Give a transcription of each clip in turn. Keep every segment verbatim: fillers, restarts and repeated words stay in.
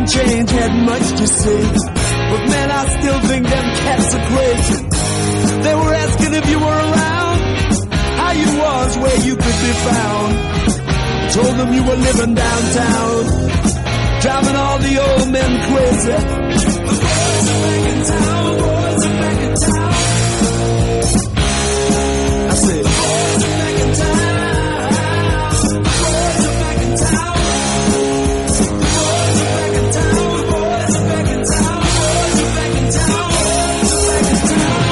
change, had much to say. But man, I still think them cats are crazy. They were asking if you were around, how you was, where you could be found. Told them you were living downtown, driving all the old men crazy. The boys are back in town, boys are back in town. I said, the boys are back in town, the boys are back in town. The boys are back in town, the boys are back in town, the boys are back in town, boys are back in town.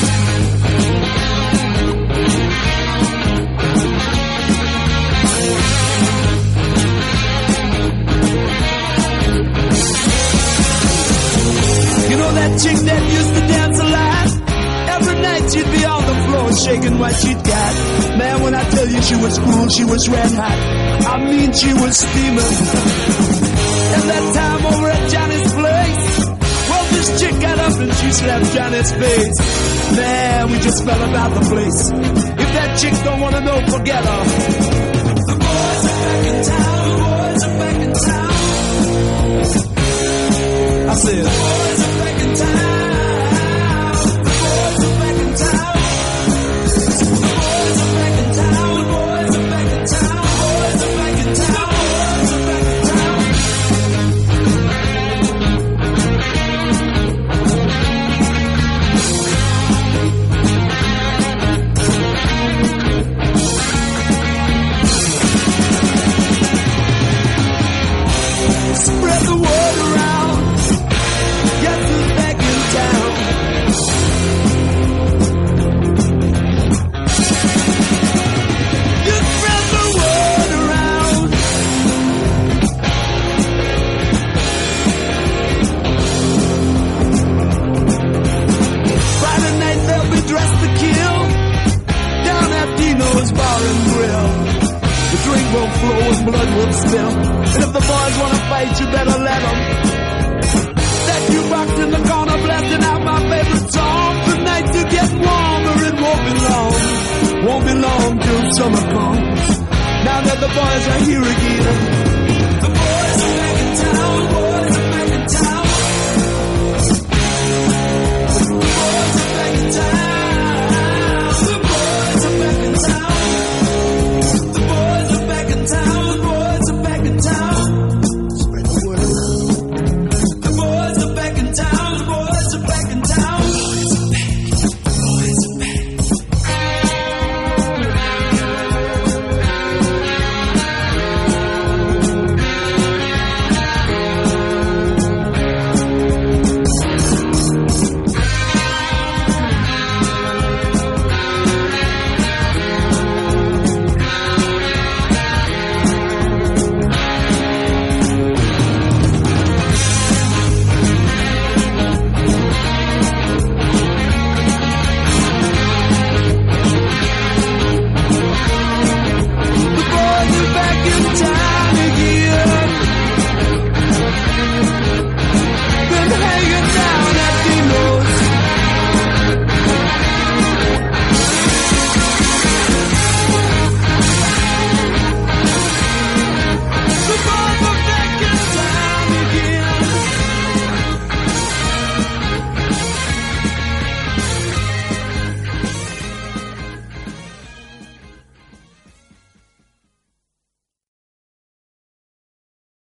You know that chick that used to dance a lot? Every night she'd be on the floor shaking what she'd got. Man, when I tell you she was cool, she was red hot. I mean, she was steaming. And that time over at Johnny's place, well, this chick got up and she slapped Johnny's face. Man, we just fell about the place. If that chick don't wanna know, forget her. The boys are back in town, the boys are back in town. I said, the boys are back in town. The boys are back in town. The boys are back in town. The boys are back in town. The boys are back in town. The boys are back in town. Spread the word around. Yes, who's back in town? You spread the word around. Friday night they'll be dressed to kill down at Dino's Bar and Grill. The drink won't flow and blood will spill. And if the boys wanna fight, you better let them. That you rocked in the corner blasting out my favorite song. Tonight to get warmer, it won't be long. Won't be long till summer comes. Now that the boys are here again.